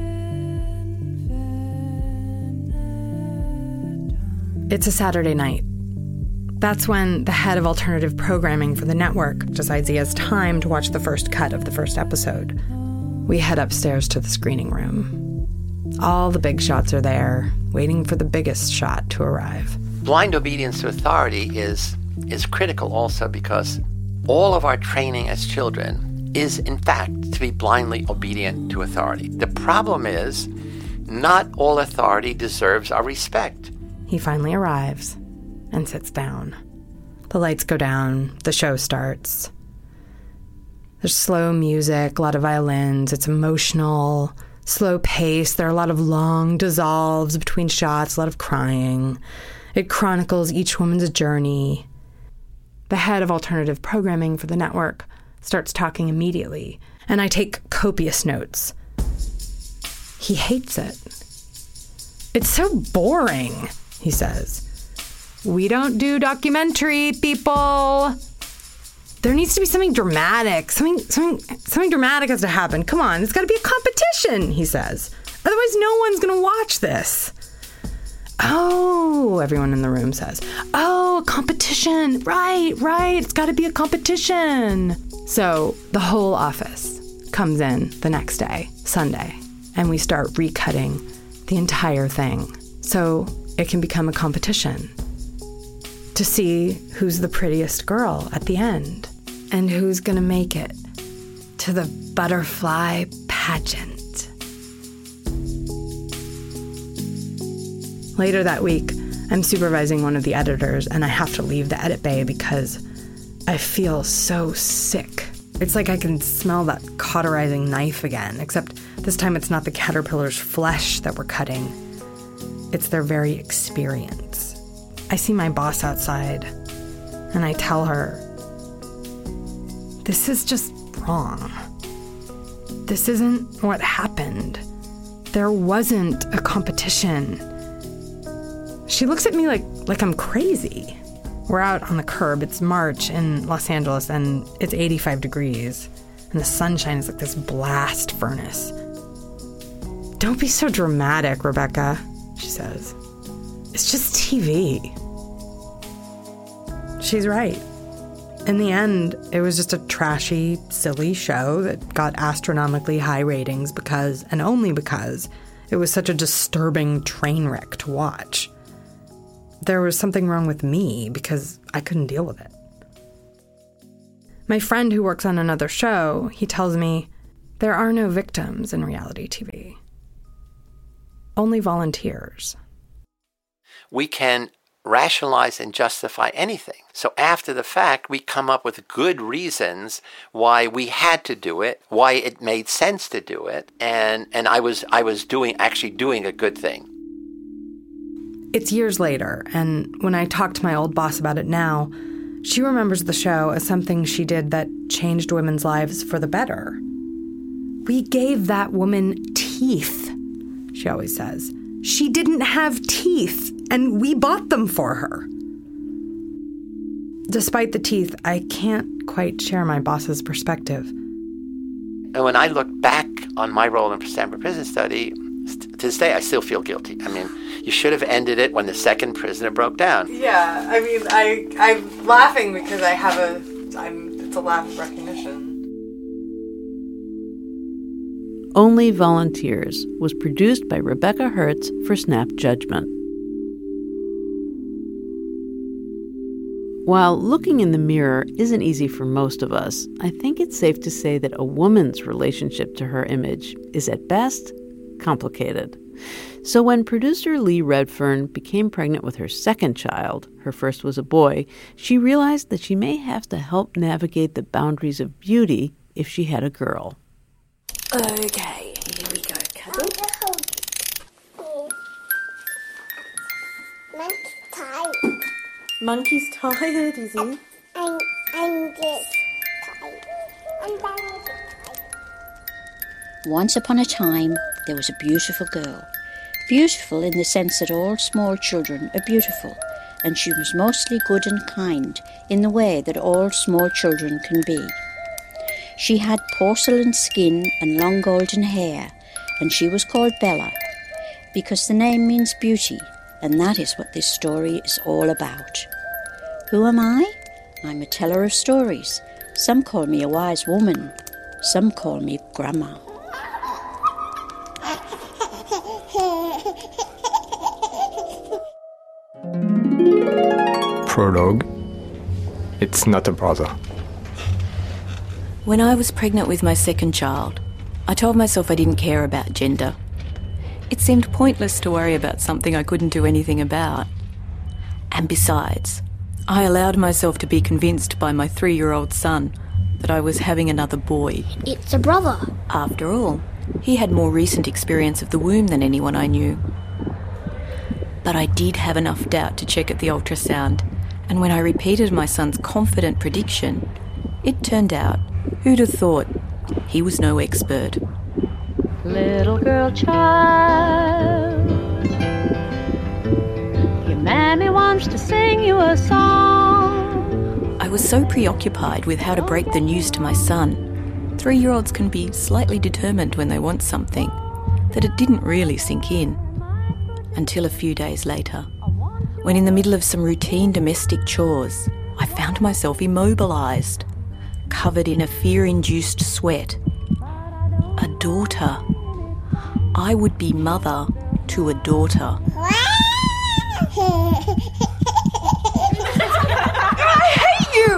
It's a Saturday night. That's when the head of alternative programming for the network decides he has time to watch the first cut of the first episode. We head upstairs to the screening room. All the big shots are there, waiting for the biggest shot to arrive. Blind obedience to authority is is critical also because all of our training as children is, in fact, to be blindly obedient to authority. The problem is, not all authority deserves our respect. He finally arrives and sits down. The lights go down, the show starts. There's slow music, a lot of violins, it's emotional, slow pace, there are a lot of long dissolves between shots, a lot of crying. It chronicles each woman's journey. The head of alternative programming for the network starts talking immediately, and I take copious notes. He hates it. It's so boring, he says. We don't do documentary, people. There needs to be something dramatic. Something, something, something dramatic has to happen. Come on, it's got to be a competition, he says. Otherwise, no one's going to watch this. Oh, everyone in the room says. Oh, a competition. Right, right. It's got to be a competition. So the whole office comes in the next day, Sunday, and we start recutting the entire thing so it can become a competition to see who's the prettiest girl at the end and who's going to make it to the butterfly pageant. Later that week, I'm supervising one of the editors, and I have to leave the edit bay because I feel so sick. It's like I can smell that cauterizing knife again, except this time it's not the caterpillar's flesh that we're cutting. It's their very experience. I see my boss outside, and I tell her, this is just wrong. This isn't what happened. There wasn't a competition. She looks at me like, like I'm crazy. We're out on the curb. It's March in Los Angeles, and it's eighty-five degrees, and the sunshine is like this blast furnace. Don't be so dramatic, Rebecca, she says. It's just T V. She's right. In the end, it was just a trashy, silly show that got astronomically high ratings because, and only because, it was such a disturbing train wreck to watch. There was something wrong with me because I couldn't deal with it. My friend who works on another show, he tells me, there are no victims in reality T V. Only volunteers. We can rationalize and justify anything. So after the fact, we come up with good reasons why we had to do it, why it made sense to do it, and and I was I was doing actually doing a good thing. It's years later, and when I talk to my old boss about it now, she remembers the show as something she did that changed women's lives for the better. We gave that woman teeth, she always says. She didn't have teeth, and we bought them for her. Despite the teeth, I can't quite share my boss's perspective. And when I look back on my role in Stanford Prison Study, to this day I still feel guilty. I mean, you should have ended it when the second prisoner broke down. Yeah, I mean, I, I'm laughing because I have a, I'm, it's a laugh of recognition. Only Volunteers was produced by Rebecca Hertz for Snap Judgment. While looking in the mirror isn't easy for most of us, I think it's safe to say that a woman's relationship to her image is at best complicated. So when producer Lee Redfern became pregnant with her second child, her first was a boy, she realized that she may have to help navigate the boundaries of beauty if she had a girl. Okay, here we go, cuddle. Monkey's tired. Monkey's tired, is he? I'm, I'm just tired. I'm tired. Once upon a time, there was a beautiful girl. Beautiful in the sense that all small children are beautiful, and she was mostly good and kind in the way that all small children can be. She had porcelain skin and long golden hair, and she was called Bella, because the name means beauty, and that is what this story is all about. Who am I? I'm a teller of stories. Some call me a wise woman. Some call me Grandma. Prologue. It's not a brother. When I was pregnant with my second child, I told myself I didn't care about gender. It seemed pointless to worry about something I couldn't do anything about. And besides, I allowed myself to be convinced by my three-year-old son that I was having another boy. It's a brother. After all, he had more recent experience of the womb than anyone I knew. But I did have enough doubt to check at the ultrasound, and when I repeated my son's confident prediction, it turned out, who'd have thought, he was no expert. Little girl child, your mammy wants to sing you a song. I was so preoccupied with how to break the news to my son, three-year-olds can be slightly determined when they want something, that it didn't really sink in. Until a few days later, when in the middle of some routine domestic chores, I found myself immobilised, covered in a fear-induced sweat. A daughter. I would be mother to a daughter. I hate you!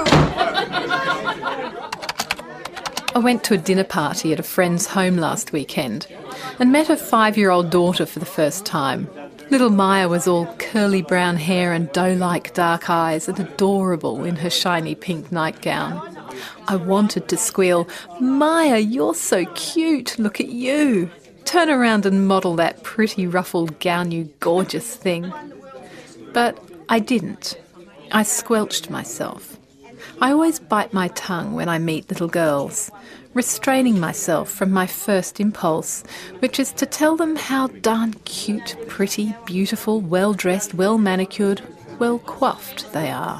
I went to a dinner party at a friend's home last weekend and met her five-year-old daughter for the first time. Little Maya was all curly brown hair and doe-like dark eyes and adorable in her shiny pink nightgown. I wanted to squeal, "Maya, you're so cute, look at you. Turn around and model that pretty ruffled gown, you gorgeous thing." But I didn't. I squelched myself. I always bite my tongue when I meet little girls, restraining myself from my first impulse, which is to tell them how darn cute, pretty, beautiful, well-dressed, well-manicured, well-coiffed they are.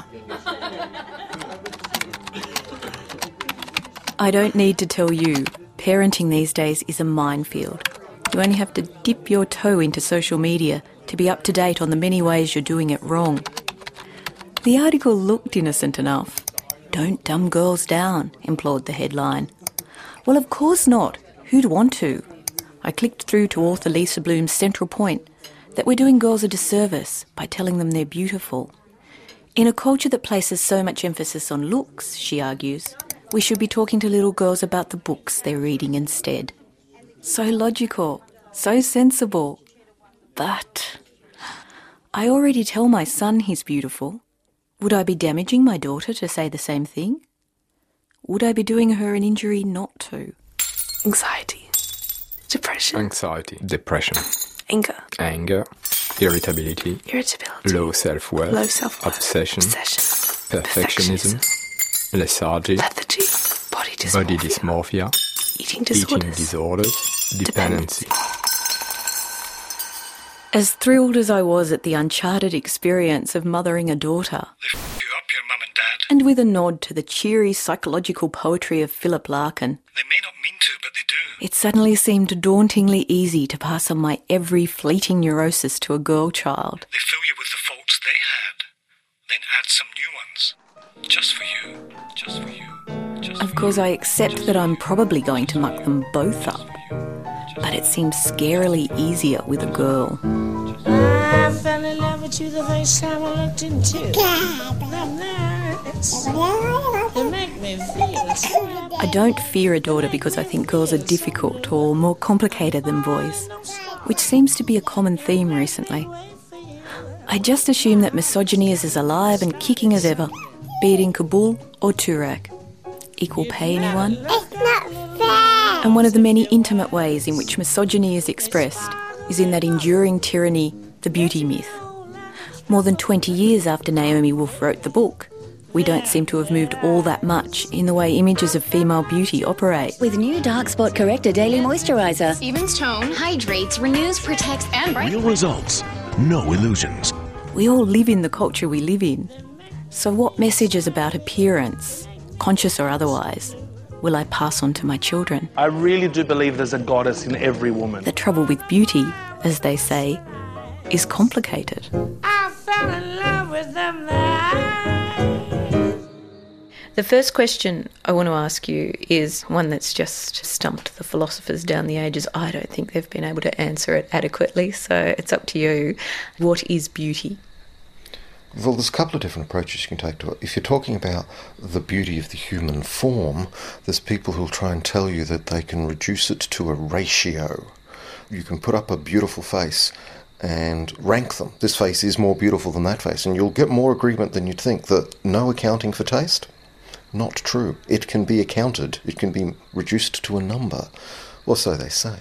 I don't need to tell you, parenting these days is a minefield. You only have to dip your toe into social media to be up to date on the many ways you're doing it wrong. The article looked innocent enough. "Don't dumb girls down," implored the headline. Well, of course not. Who'd want to? I clicked through to author Lisa Bloom's central point, that we're doing girls a disservice by telling them they're beautiful. In a culture that places so much emphasis on looks, she argues, we should be talking to little girls about the books they're reading instead. So logical, so sensible. But I already tell my son he's beautiful. Would I be damaging my daughter to say the same thing? Would I be doing her an injury not to? Anxiety. Depression. Anxiety. Depression. Anger. Anger. Irritability. Irritability. Low self-worth. Low self-worth. Obsession. Obsession. Perfectionism. Lethargy. Lethargy. Body dysmorphia. Body dysmorphia. Eating disorders. Eating disorders. Dependency. As thrilled as I was at the uncharted experience of mothering a daughter, and with a nod to the cheery psychological poetry of Philip Larkin, They may not mean to, but they do. it suddenly seemed dauntingly easy to pass on my every fleeting neurosis to a girl child. They fill you with the faults they had, then add some new ones. Just for you. Just for you. Just Of course, I accept that I'm probably going to muck them both up, but it seems scarily easier with a girl. I fell in love with you the first time I looked into you. I'm nervous. You make me feel so. I don't fear a daughter because I think girls are difficult or more complicated than boys, which seems to be a common theme recently. I just assume that misogyny is as alive and kicking as ever, be it in Kabul or Turak. Equal pay, anyone? It's not fair. And one of the many intimate ways in which misogyny is expressed is in that enduring tyranny, the beauty myth. More than twenty years after Naomi Wolf wrote the book, we don't seem to have moved all that much in the way images of female beauty operate. With new Dark Spot Corrector Daily Moisturiser. Evens tone, hydrates, renews, protects, and brightens. Real results, no illusions. We all live in the culture we live in. So what messages about appearance, conscious or otherwise, will I pass on to my children? I really do believe there's a goddess in every woman. The trouble with beauty, as they say, is complicated. I fell in love with them there. The first question I want to ask you is one that's just stumped the philosophers down the ages. I don't think they've been able to answer it adequately, so it's up to you. What is beauty? Well, there's a couple of different approaches you can take to it. If you're talking about the beauty of the human form, there's people who'll try and tell you that they can reduce it to a ratio. You can put up a beautiful face and rank them. This face is more beautiful than that face, and you'll get more agreement than you'd think that no accounting for taste. Not true. It can be accounted. It can be reduced to a number. Or so they say.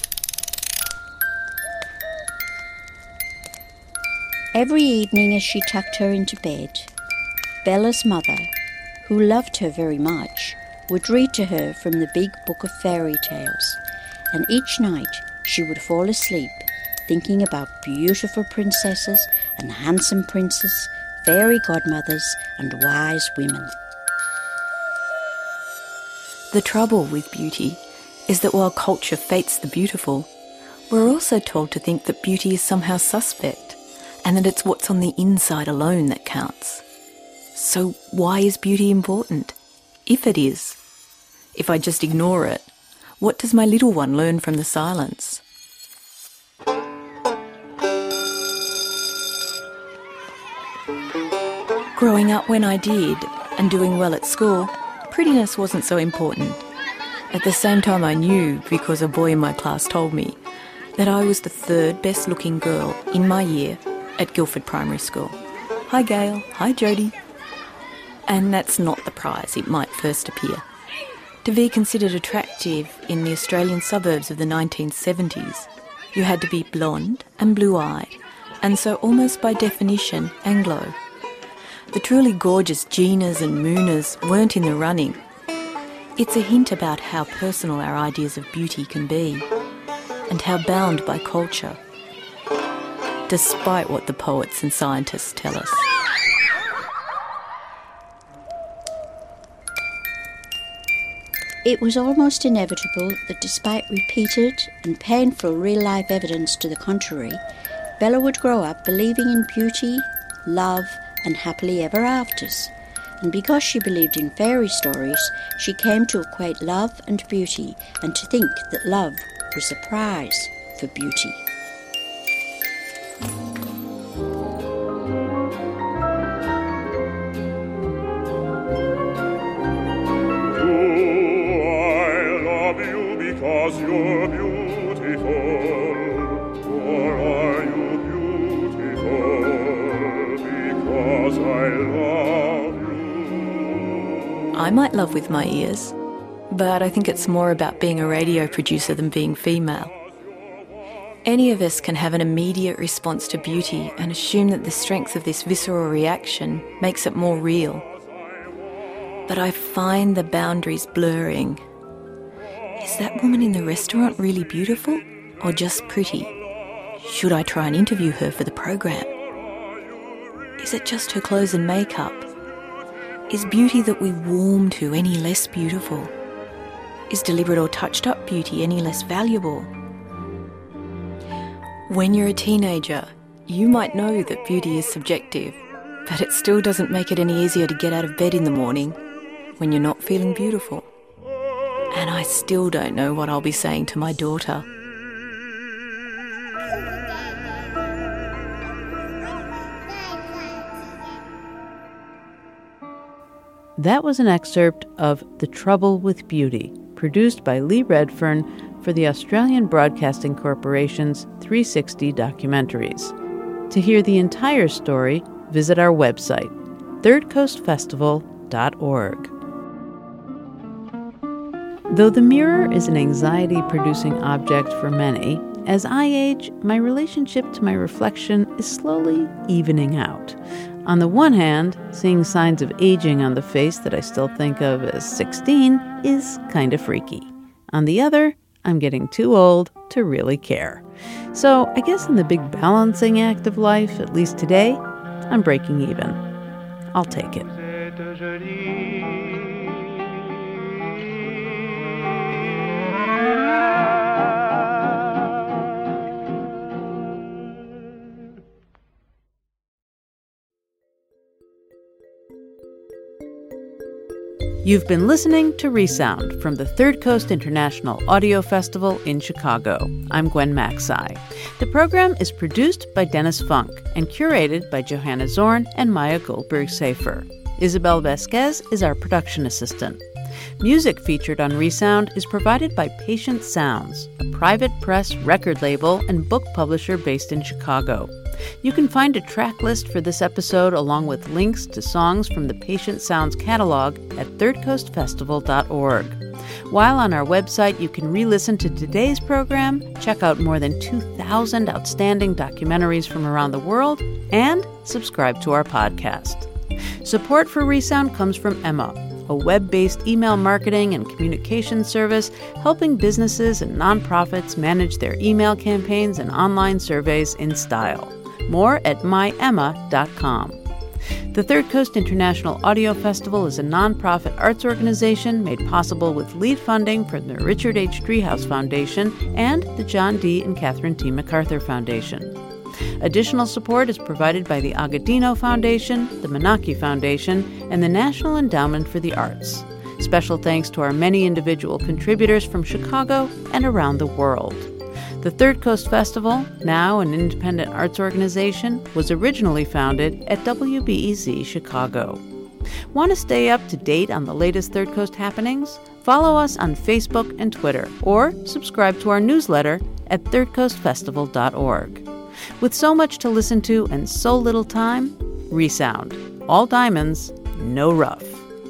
Every evening as she tucked her into bed, Bella's mother, who loved her very much, would read to her from the big book of fairy tales, and each night she would fall asleep thinking about beautiful princesses and handsome princes, fairy godmothers and wise women. The trouble with beauty is that while culture fates the beautiful, we're also told to think that beauty is somehow suspect, and that it's what's on the inside alone that counts. So why is beauty important? If it is, if I just ignore it, what does my little one learn from the silence? Growing up when I did, and doing well at school, prettiness wasn't so important. At the same time I knew, because a boy in my class told me, that I was the third best looking girl in my year at Guildford Primary School. Hi Gail, hi Jodie. And that's not the prize it might first appear. To be considered attractive in the Australian suburbs of the nineteen seventies, you had to be blonde and blue-eyed, and so almost by definition Anglo. The truly gorgeous Ginas and Moonas weren't in the running. It's a hint about how personal our ideas of beauty can be, and how bound by culture, despite what the poets and scientists tell us. It was almost inevitable that despite repeated and painful real-life evidence to the contrary, Bella would grow up believing in beauty, love, and happily ever afters. And because she believed in fairy stories, she came to equate love and beauty, and to think that love was the prize for beauty. Because you're beautiful, or are you beautiful because I love you? I might love with my ears, but I think it's more about being a radio producer than being female. Any of us can have an immediate response to beauty and assume that the strength of this visceral reaction makes it more real. But I find the boundaries blurring. Is that woman in the restaurant really beautiful or just pretty? Should I try and interview her for the program? Is it just her clothes and makeup? Is beauty that we warm to any less beautiful? Is deliberate or touched up beauty any less valuable? When you're a teenager, you might know that beauty is subjective, but it still doesn't make it any easier to get out of bed in the morning when you're not feeling beautiful. And I still don't know what I'll be saying to my daughter. That was an excerpt of The Trouble with Beauty, produced by Lee Redfern for the Australian Broadcasting Corporation's three sixty Documentaries. To hear the entire story, visit our website, third coast festival dot org. Though the mirror is an anxiety-producing object for many, as I age, my relationship to my reflection is slowly evening out. On the one hand, seeing signs of aging on the face that I still think of as sixteen is kind of freaky. On the other, I'm getting too old to really care. So I guess in the big balancing act of life, at least today, I'm breaking even. I'll take it. You've been listening to Resound from the Third Coast International Audio Festival in Chicago. I'm Gwen Macsai. The program is produced by Dennis Funk and curated by Johanna Zorn and Maya Goldberg-Safer. Isabel Vasquez is our production assistant. Music featured on Resound is provided by Patient Sounds, a private press record label and book publisher based in Chicago. You can find a track list for this episode along with links to songs from the Patient Sounds catalog at third coast festival dot org. While on our website, you can re-listen to today's program, check out more than two thousand outstanding documentaries from around the world, and subscribe to our podcast. Support for Resound comes from Emma, a web-based email marketing and communication service helping businesses and nonprofits manage their email campaigns and online surveys in style. More at my emma dot com. The Third Coast International Audio Festival is a nonprofit arts organization made possible with lead funding from the Richard H. Driehaus Foundation and the John D. and Catherine T. MacArthur Foundation. Additional support is provided by the Agudino Foundation, the Menaki Foundation, and the National Endowment for the Arts. Special thanks to our many individual contributors from Chicago and around the world. The Third Coast Festival, now an independent arts organization, was originally founded at W B E Z Chicago. Want to stay up to date on the latest Third Coast happenings? Follow us on Facebook and Twitter, or subscribe to our newsletter at third coast festival dot org. With so much to listen to and so little time, Resound. All diamonds, no rough.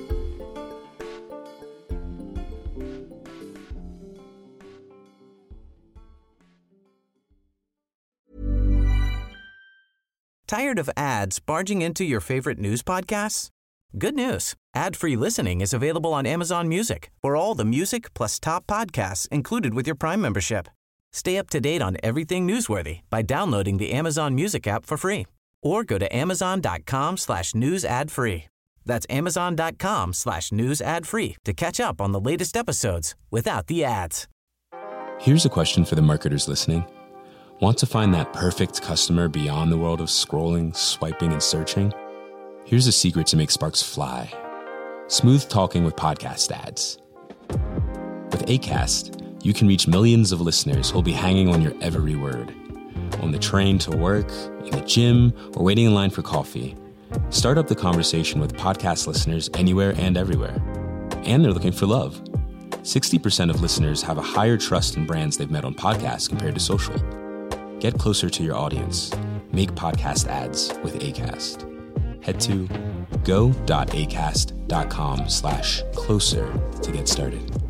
Tired of ads barging into your favorite news podcasts? Good news. Ad-free listening is available on Amazon Music for all the music plus top podcasts included with your Prime membership. Stay up to date on everything newsworthy by downloading the Amazon Music app for free or go to amazon.com slash news ad free. That's amazon.com slash news ad free to catch up on the latest episodes without the ads. Here's a question for the marketers listening. Want to find that perfect customer beyond the world of scrolling, swiping, and searching? Here's a secret to make sparks fly. Smooth talking with podcast ads. With Acast, you can reach millions of listeners who'll be hanging on your every word. On the train to work, in the gym, or waiting in line for coffee. Start up the conversation with podcast listeners anywhere and everywhere. And they're looking for love. sixty percent of listeners have a higher trust in brands they've met on podcasts compared to social. Get closer to your audience. Make podcast ads with Acast. Head to go.acast.com slash closer to get started.